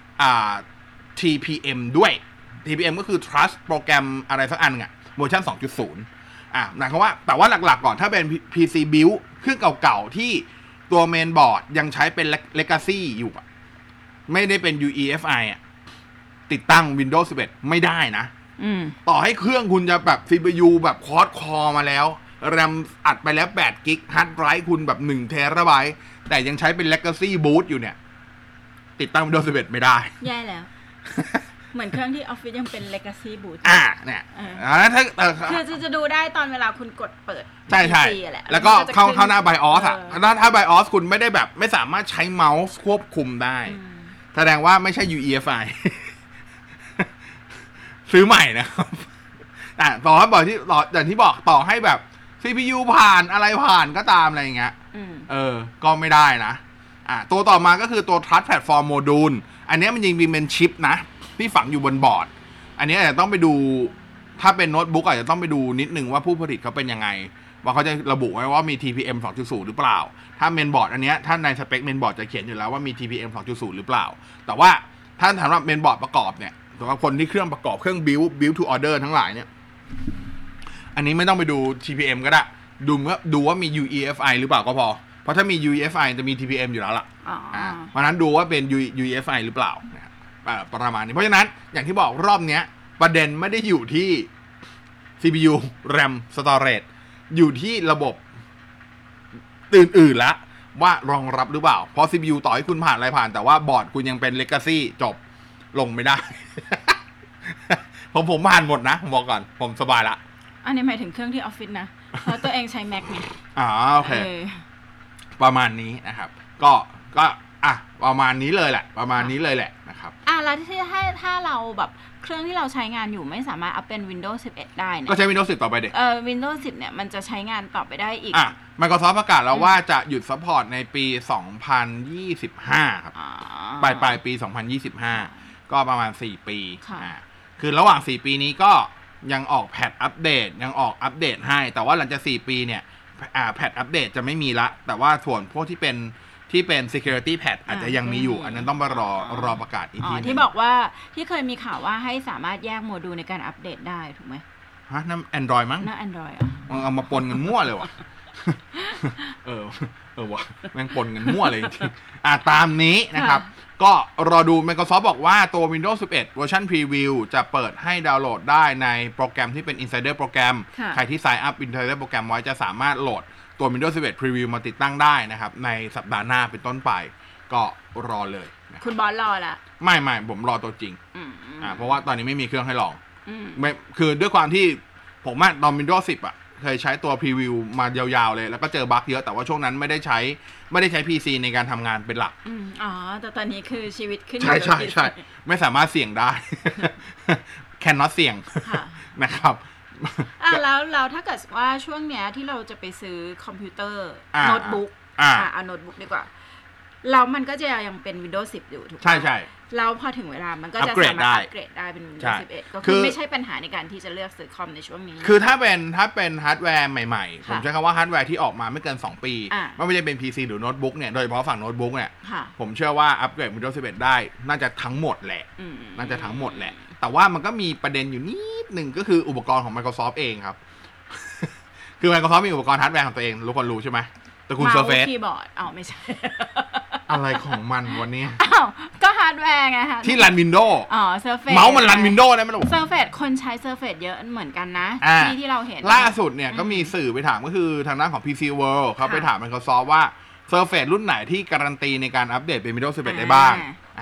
TPM ด้วย TPM ก็คือ Trust โปรแกรมอะไรสักอันอ่ะเวอร์ชัน 2.0 หมายความว่าแต่ว่าหลักๆก่อนถ้าเป็น PC Build เครื่องเก่าๆที่ตัวเมนบอร์ดยังใช้เป็น Legacy อยู่ไม่ได้เป็น UEFI ติดตั้ง Windows 11 ไม่ได้นะต่อให้เครื่องคุณจะแบบ CPU แบบคอร์ดคอมาแล้ว RAM อัดไปแล้ว8 กิก Hard Drive คุณแบบ1 เทราไบต์แต่ยังใช้เป็น Legacy Boot อยู่เนี่ยติดตั้ง Windows 11 ไม่ได้แย่แล้ว เหมือนเครื่องที่ออฟฟิศยังเป็น Legacy Boot เนี่ยถ้าคือจะดูได้ตอนเวลาคุณกดเปิดใช่ๆแล้วก็เข้าหน้า BIOS ถ้า BIOS คุณไม่ได้แบบไม่สามารถใช้เมาส์ควบคุมได้แสดงว่าไม่ใช่ UEFIซื้อใหม่นะครับต่อให้บอกที่อย่างที่บอกต่อให้แบบ CPU ผ่านอะไรผ่านก็ตามอะไรอย่างเงี้ยก็ไม่ได้นะตัวต่อมาก็คือตัว Trust Platform Module อันนี้มันยังมีเป็นชิปนะที่ฝังอยู่บนบอร์ดอันนี้อาจจะต้องไปดูถ้าเป็นโน้ตบุ๊กอาจจะต้องไปดูนิดนึงว่าผู้ผลิตเขาเป็นยังไงว่าเขาจะระบุไว้ว่ามี TPM 2.0 หรือเปล่าถ้าเมนบอร์ดอันนี้ถ้าในสเปคเมนบอร์ดจะเขียนอยู่แล้วว่ามี TPM 2.0 หรือเปล่าแต่ว่าถ้าถามว่าเมนบอร์ดประกอบเนี่ยสำหรับคนที่เครื่องประกอบเครื่อง build to order ทั้งหลายเนี่ยอันนี้ไม่ต้องไปดู TPM ก็ได้ดูว่ามี UEFI หรือเปล่าก็พอเพราะถ้ามี UEFI จะมี TPM อยู่แล้วล่ะเพราะนั้นดูว่าเป็น UEFI หรือเปล่าประมาณนี้เพราะฉะนั้นอย่างที่บอกรอบนี้ประเด็นไม่ได้อยู่ที่ CPU RAM Storage อยู่ที่ระบบอื่นๆแล้วว่ารองรับหรือเปล่าเพราะ CPU ต่อให้คุณผ่านอะไรผ่านแต่ว่าบอร์ดคุณยังเป็น Legacy จบลงไม่ได้ ผมผ่านหมดนะผมบอกก่อนผมสบายละอันนี้หมายถึงเครื่องที่ออฟฟิศนะเพราะตัวเองใช้ Mac ไงโอเคประมาณนี้นะครับก็ประมาณนี้เลยแหละนะครับแล้วถ้าเราแบบเครื่องที่เราใช้งานอยู่ไม่สามารถอัพเป็น Windows 11 ได้เนี่ยก็ใช้ Windows 10 ต่อไปดิ Windows 10 เนี่ยมันจะใช้งานต่อไปได้อีก Microsoft ประกาศแล้วว่าจะหยุดซัพพอร์ตในปี 2025 ครับปลายปี 2025 ก็ประมาณ4 ปีคือระหว่าง4 ปีนี้ก็ยังออกแพทอัปเดตยังออกอัปเดตให้แต่ว่าหลังจาก4ปีเนี่ยแพทอัปเดตจะไม่มีละแต่ว่าส่วนพวกที่เป็นsecurity patch อาจจะยังมีอยู่อันนั้นต้องรอประกาศอีกทีที่บอกว่าที่เคยมีข่าวว่าให้สามารถแยกโมดูลในการอัปเดตได้ถูกไหมฮะนั่น Android มั้งนั่น Android เอามาปนกันมั่วเลยว่ะว่ะแม่งปนกันมั่วเลยจริงตามนี้นะครับก็รอดู Microsoft บอกว่าตัว Windows 11 เวอร์ชัน Preview จะเปิดให้ดาวน์โหลดได้ในโปรแกรมที่เป็น Insider โปรแกรมใครที่ sign up Insider โปรแกรมไว้จะสามารถโหลดตัว Windows 11 Preview มาติดตั้งได้นะครับในสัปดาห์หน้าเป็นต้นไปก็รอเลยคุณบอสรอละไม่ผมรอตัวจริงเพราะว่าตอนนี้ไม่มีเครื่องให้ลองไม่คือด้วยความที่ผมตอน Windows 10เคยใช้ตัว Preview มายาวๆเลยแล้วก็เจอบั๊กเยอะแต่ว่าช่วงนั้นไม่ได้ใช้ PC ในการทำงานเป็นหลักแต่ตอนนี้คือชีวิตขึ้นใช่ไม่สามารถเสี่ยงได้ cannot เสี่ยงนะครับแล้วถ้าเกิดว่าช่วงเนี้ยที่เราจะไปซื้อคอมพิวเตอร์โน้ตบุ๊กเอาโน้ตบุ๊กดีกว่าแล้วมันก็จะยังเป็น Windows 10 อยู่ถูกไหมใช่แล้วพอถึงเวลามันก็จะสามารถอัปเกรดได้เป็น Windows 11 ก็คือไม่ใช่ปัญหาในการที่จะเลือกซื้อคอมในช่วงนี้คือถ้าเป็นฮาร์ดแวร์ใหม่ๆผมใช้คำว่าฮาร์ดแวร์ที่ออกมาไม่เกิน2 ปีไม่ว่าจะเป็น PC หรือโน้ตบุ๊กเนี่ยโดยเฉพาะฝั่งโน้ตบุ๊กเนี่ยผมเชื่อว่าอัปเกรด Windows 11 ได้น่าจะทั้งหมดแหละแต่ว่ามันก็มีประเด็นอยู่นิดนึงก็คืออุปกรณ์ของ Microsoft เองครับคือ Microsoft มีอุปกรณ์ฮาร์ดแวร์ของตัวเองทุกคนรู้ใช่ไหมตระกูล Surface คีย์บอร์ดไม่ใช่อะไรของมันวันนี้ก็ฮาร์ดแวร์ไงคะที่รัน Windows Surface เมาส์มันรัน Windows ได้ไหมล่ะ Surface คนใช้ Surface เยอะเหมือนกันนะที่เราเห็นล่าสุดเนี่ยก็มีสื่อไปถามก็คือทางด้านของ PC World เขาไปถาม Microsoft ว่า Surface รุ่นไหนที่การันตีในการอัปเดตเป็น Windows 11 ได้บ้าง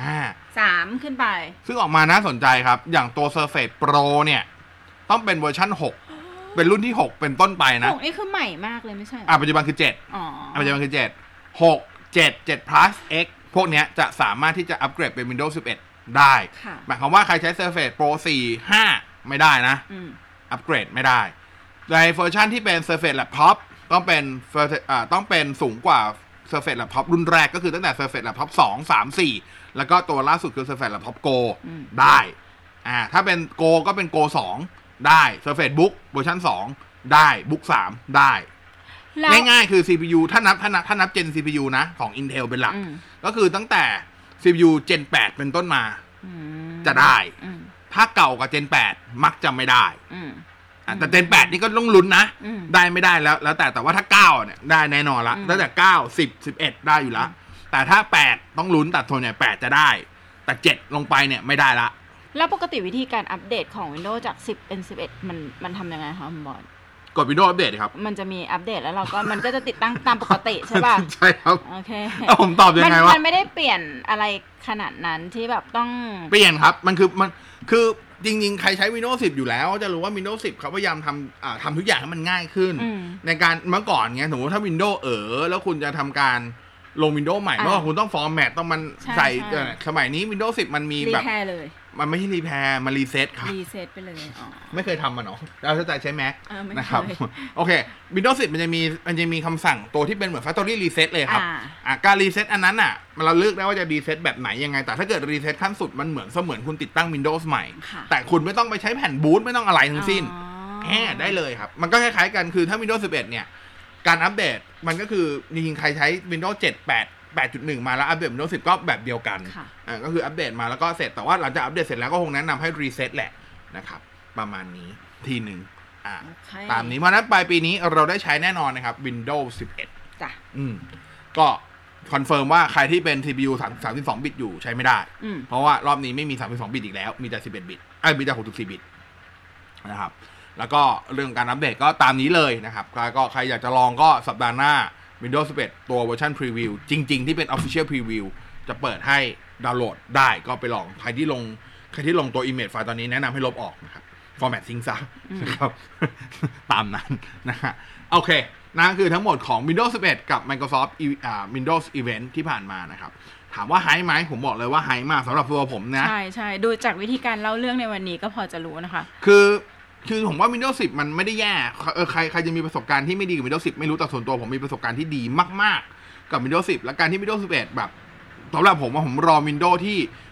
3ขึ้นไปซึ่งออกมาน่าสนใจครับอย่างตัว Surface Pro เนี่ยต้องเป็นเวอร์ชั่น6เป็นรุ่นที่6เป็นต้นไปนะ 6นี่คือใหม่มากเลยไม่ใช่ปัจจุบันคือ7ปัจจุบันคือ7 6 7 plus X พวกเนี้ยจะสามารถที่จะอัปเกรดเป็น Windows 11 ได้หมายความว่าใครใช้ Surface Pro 4 5ไม่ได้นะอัปเกรดไม่ได้ในเวอร์ชันที่เป็น Surface Laptop ต้องเป็นสูงกว่า Surface Laptop รุ่นแรกก็คือตั้งแต่ Surface Laptop 2 3 4แล้วก็ตัวล่าสุดคือ Surface Laptop Go ได้ถ้าเป็น Go ก็เป็น Go 2ได้ Surface Book เวอร์ชัน2ได้ Book 3ได้ง่ายๆคือ CPU ถ้านับ Gen CPU นะของ Intel เป็นหลักก็คือตั้งแต่ CPU Gen 8 เป็นต้นมาจะได้ถ้าเก่ากว่า Gen 8 มักจะไม่ได้แต่ Gen 8 นี่ก็ต้องลุ้นนะได้ไม่ได้แล้วแต่ว่าถ้า9เนี่ยได้แน่นอนละตั้งแต่9 10 11ได้อยู่ละแต่ถ้า8ต้องลุ้นแต่ส่วนใหญ่8จะได้แต่7ลงไปเนี่ยไม่ได้ละแล้วปกติวิธีการอัปเดตของ Windows จาก10เป็น11มันทำยังไงคะคุณบอลกด Windows อัปเดตครับมันจะมีอัปเดตแล้วเราก็มันก็จะติดตั้งตามปกติใช่ป่ะใช่ครับโอเคผมตอบยังไงวะมันไม่ได้เปลี่ยนอะไรขนาดนั้นที่แบบต้องเปลี่ยนครับมันคือจริงๆใครใช้ Windows 10 อยู่แล้วจะรู้ว่า Windows 10 เขาพยายามทำทุกอย่างให้มันง่ายขึ้นในการเมื่อก่อนเงี้ยสมมติถ้า Windows แล้วคุณจะทำการลง Windows ใหม่เมื่อก่อนคุณต้องฟอร์แมตต้องมันใส่สมัยนี้ Windows 10 มันมีแบบมันไม่ใช่รีแพร์มันรีเซ็ตครับรีเซ็ตไปเลยไม่เคยทำมันเนาะเราเข้าใจใช้ Mac นะครับโอเค Windows 10 มันจะมีคำสั่งตัวที่เป็นเหมือน Factory Reset เลยครับการรีเซ็ตอันนั้นอ่ะเราเลือกได้ว่าจะรีเซ็ตแบบไหนยังไงแต่ถ้าเกิดรีเซ็ตขั้นสุดมันเหมือนคุณติดตั้ง Windows ใหม่แต่คุณไม่ต้องไปใช้แผ่นบูตไม่ต้องอะไรทั้งสิ้นได้เลยครับมันก็คล้ายๆกันคือถ้า Windows 11 เนี่ยการอัปเดตมันก็คือจริงๆใครใช้ Windows 7 8.1 มาแล้วอัปเดต Windows 10 ก็แบบเดียวกันก็คืออัปเดตมาแล้วก็เสร็จแต่ว่าหลังจากอัปเดตเสร็จแล้วก็คงแนะนำให้รีเซ็ตแหละนะครับประมาณนี้ทีหนึ่งตามนี้เพราะนั้นปลายปีนี้เราได้ใช้แน่นอนนะครับ Windows 11 จ้ะก็คอนเฟิร์มว่าใครที่เป็น CPU 32 บิตอยู่ใช้ไม่ได้เพราะว่ารอบนี้ไม่มี32 บิตอีกแล้วมีแต่11 บิตมีแต่64 บิตนะครับแล้วก็เรื่องการอัปเดตก็ตามนี้เลยนะครับก็ใครอยากจะลองก็สัปดาห์หน้า Windows 11 ตัวเวอร์ชัน Preview จริงๆที่เป็น Official Preview จะเปิดให้ดาวน์โหลดได้ก็ไปลองใครที่ลงตัว Image ไฟล์ตอนนี้แนะนำให้ลบออกนะครับ Format ทิ้งซะนะครับตามนั้นนะฮะโอเคนั่นคือทั้งหมดของ Windows 11 กับ Microsoft Windows Event ที่ผ่านมานะครับถามว่าไฮไหมผมบอกเลยว่าไฮมากสำหรับตัวผมนะใช่ดูจากวิธีการเล่าเรื่องในวันนี้ก็พอจะรู้นะคะคือผมว่า Windows 10 มันไม่ได้แย่ใครจะมีประสบการณ์ที่ไม่ดีกับ Windows 10 ไม่รู้แต่ส่วนตัวผมมีประสบการณ์ที่ดีมากๆกับ Windows 10 และการที่ Windows 11 แบบสำหรับผมว่าผมรอ Windows ที่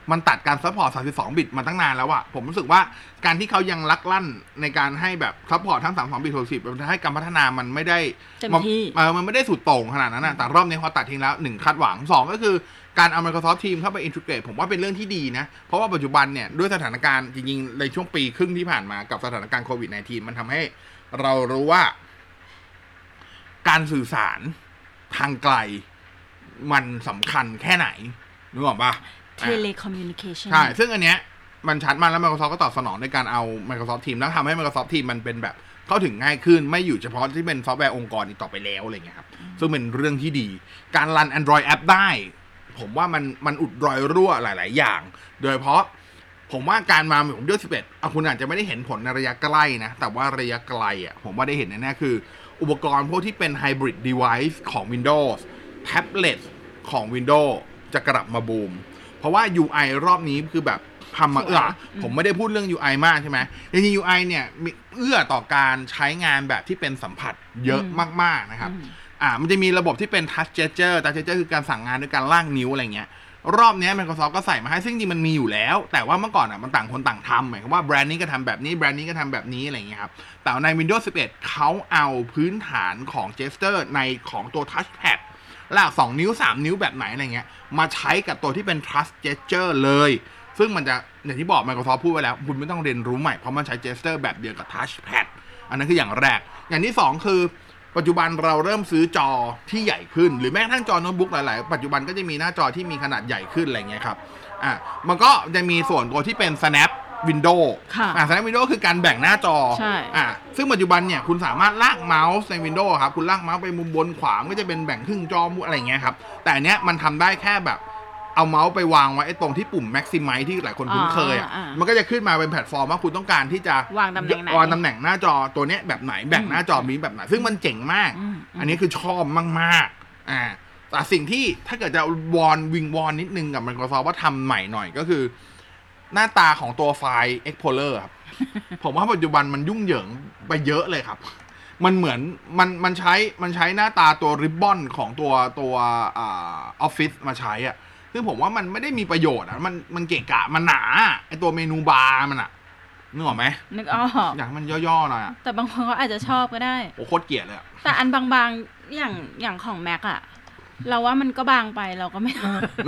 มันตัดการซัพพอร์ต32บิตมาตั้งนานแล้วอะผมรู้สึกว่าการที่เขายังลักลั่นในการให้แบบซัพพอร์ตทั้ง32บิต60มันให้การพัฒนามันไม่ได้มันไม่ได้สุดโต่งขนาดนั้นนะแต่รอบนี้พอตัดทิ้งแล้ว1คาดหวัง2ก็คือการเอา Microsoft Teams เข้าไป integrate ผมว่าเป็นเรื่องที่ดีนะเพราะว่าปัจจุบันเนี่ยด้วยสถานการณ์จริงๆในช่วงปีครึ่งที่ผ่านมากับสถานการณ์โควิด -19 มันทำให้เรารู้ว่าการสื่อสารทางไกลมันสำคัญแค่ไหนนึกออกปะ telecommunication ใช่ซึ่งอันเนี้ยมันชัดมากแล้ว Microsoft ก็ตอบสนองในการเอา Microsoft Teams แล้วทำให้ Microsoft Teams มันเป็นแบบเข้าถึงง่ายขึ้นไม่อยู่เฉพาะที่เป็นซอฟต์แวร์องค์กรอีกต่อไปแล้วอะไรเงี้ยครับซึ่งเป็นเรื่องที่ดีการรัน Android App ได้ผมว่ามันอุดรอยรั่วหลายๆอย่างโดยเฉพาะผมว่าการมาของ Windows 11คุณอาจจะไม่ได้เห็นผลในระยะใกล้นะแต่ว่าระยะไกลผมว่าได้เห็นแน่ๆคืออุปกรณ์พวกที่เป็น Hybrid Device ของ Windows แท็บเล็ตของ Windows จะกลับมาบูมเพราะว่า UI รอบนี้คือแบบทำมาผมไม่ได้พูดเรื่อง UI มากใช่ไหมจริงๆ UI เนี่ยเอื้อต่อการใช้งานแบบที่เป็นสัมผัสเยอะมากๆนะครับมันจะมีระบบที่เป็น touch gesture touch gesture คือการสั่งงานด้วยการลากนิ้วอะไรเงี้ยรอบนี้ Microsoft ก็ใส่มาให้ซึ่งจริงมันมีอยู่แล้วแต่ว่าเมื่อก่อนมันต่างคนต่างทำหมายความว่าแบรนด์นี้ก็ทำแบบนี้แบรนด์นี้ก็ทำแบบนี้อะไรเงี้ยครับแต่ใน Windows 11 เขาเอาพื้นฐานของ gesture ในของตัว touchpad และ2นิ้ว3นิ้วแบบไหนอะไรเงี้ยมาใช้กับตัวที่เป็น touch gesture เลยซึ่งมันจะอย่างที่บอก Microsoft พูดไว้แล้วคุณไม่ต้องเรียนรู้ใหม่เพราะมันใช้ gesture แบบเดียวกับ touchpad อันนั้นคืออย่างแรกอย่างที่2คือปัจจุบันเราเริ่มซื้อจอที่ใหญ่ขึ้นหรือแม้กระทั่งจอโน้ตบุ๊กหลายๆปัจจุบันก็จะมีหน้าจอที่มีขนาดใหญ่ขึ้นอะไรเงี้ยครับมันก็จะมีส่วนตัวที่เป็น Snap Window Snap Window คือการแบ่งหน้าจอซึ่งปัจจุบันเนี่ยคุณสามารถลากเมาส์ใน Windows ครับคุณลากเมาส์ไปมุมบนขวาก็จะเป็นแบ่งครึ่งจออะไรเงี้ยครับแต่อันเนี้ยมันทำได้แค่แบบเอาเมาส์ไปวางไว้ตรงที่ปุ่ม Maximize ที่หลายคนคุ้นเคยมันก็จะขึ้นมาเป็นแพลตฟอร์มว่าคุณต้องการที่จะวางตำแหน่งไหนวางตำแหน่งหน้าจอตัวเนี้ยแบบไหนแบ่งหน้าจอมีแบบไหนซึ่งมันเจ๋งมากอันนี้คือชอบมากๆแต่สิ่งที่ถ้าเกิดจะวิงวอนนิดนึงกับ Microsoft ว่าทำใหม่หน่อยก็คือหน้าตาของตัวไฟล์ Explorer ครับ ผมว่าปัจจุบันมันยุ่งเหยิงไปเยอะเลยครับมันเหมือนมันใช้หน้าตาตัวริบบอนของตัวOffice มาใช้ซึ่งผมว่ามันไม่ได้มีประโยชน์มันเกะกะมันหนาไอตัวเมนูบาร์มันนึกออกไหมนึกออกอยากมันย่อๆหน่อยแต่บางคนเขาอาจจะชอบก็ได้โอ้โคตรเกลียดเลยแต่อันบางๆอย่างของ Mac เราว่ามันก็บางไปเราก็ไม่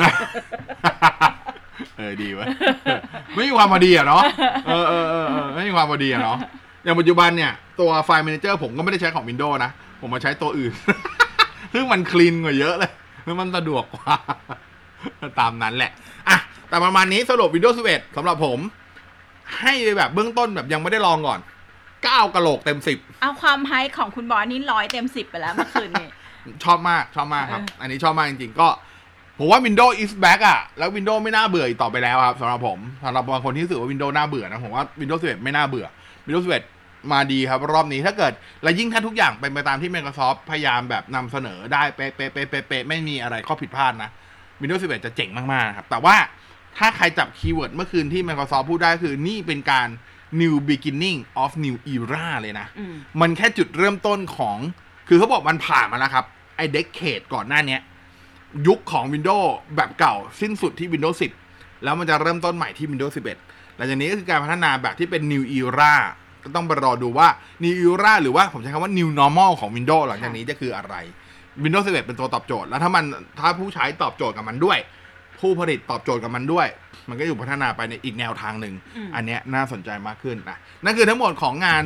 ดีวะไม่มีความพอดีเนาะไม่มีความพอดีเนาะอย่างปัจจุบันเนี่ยตัวไฟล์ Manager ผมก็ไม่ได้ใช้ของ Windows นะผมมาใช้ตัวอื่น ซึ่งมันคลีนกว่าเยอะเลยแล้วมันสะดวกกว่าตามนั้นแหละแต่ประมาณนี้สรุป Windows 11 สำหรับผมให้แบบเบื้องต้นแบบยังไม่ได้ลองก่อน9กะโหลกเต็ม10 เอาความไฮของคุณบอสนี่100เต็ม10ไปแล้วเมื่อคืนนี้ชอบมากครับอันนี้ชอบมากจริงๆก็ผมว่า Windows is back แล้ว Windows ไม่น่าเบื่ออีกต่อไปแล้วครับสำหรับผมสำหรับบางคนที่รู้สึกว่า Windows น่าเบื่อนะผมว่า Windows 11 ไม่น่าเบื่อ Windows 11 มาดีครับรอบนี้ถ้าเกิดและยิ่งถ้าทุกอย่างเป็นไปตามที่ Microsoft พยายามแบบนำเสนอได้เป๊ะๆไม่มีอะไรข้อผิดพลาดนะ Windows 11 จะเจ๋งมากๆครับแต่ว่าถ้าใครจับคีย์เวิร์ดเมื่อคืนที่ Microsoft พูดได้คือนี่เป็นการ new beginning of new era เลยนะมันแค่จุดเริ่มต้นของคือเขาบอกมันผ่านมาแล้วครับไอ้ decade ก่อนหน้านี้ยุคของ Windows แบบเก่าสิ้นสุดที่ Windows 10 แล้วมันจะเริ่มต้นใหม่ที่ Windows 11 หลังจากนี้ก็คือการพัฒนาแบบที่เป็น New Era ก็ต้องไปรอดูว่า New Era หรือว่าผมใช้คำว่า New Normal ของ Windows หลังจากนี้จะคืออะไร Windows 11 เป็นตัวตอบโจทย์แล้วถ้าผู้ใช้ตอบโจทย์กับมันด้วยผู้ผลิตตอบโจทย์กับมันด้วยมันก็อยู่พัฒนาไปในอีกแนวทางหนึ่งอันนี้น่าสนใจมากขึ้นนะนั่นคือทั้งหมดของงาน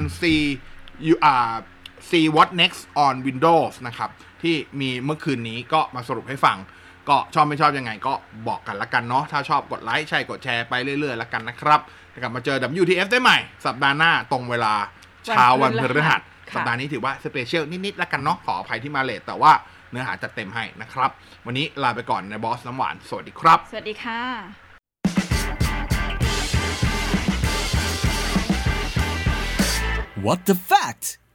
See What Next on Windows นะครับที่มีเมื่อคืนนี้ก็มาสรุปให้ฟังก็ชอบไม่ชอบยังไงก็บอกกันละกันเนาะถ้าชอบกดไลค์ใช่กดแชร์ไปเรื่อยๆละกันนะครับกลับมาเจอ WTF ได้ใหม่สัปดาห์หน้าตรงเวลาเช้าวันพฤหัสสัปดาห์นี้ถือว่าสเปเชียลนิดๆละกันเนาะขออภัยที่มาเลทแต่ว่าเนื้อหาจัดเต็มให้นะครับวันนี้ลาไปก่อนในบอสน้ำหวานสวัสดีครับสวัสดีค่ะ What the fact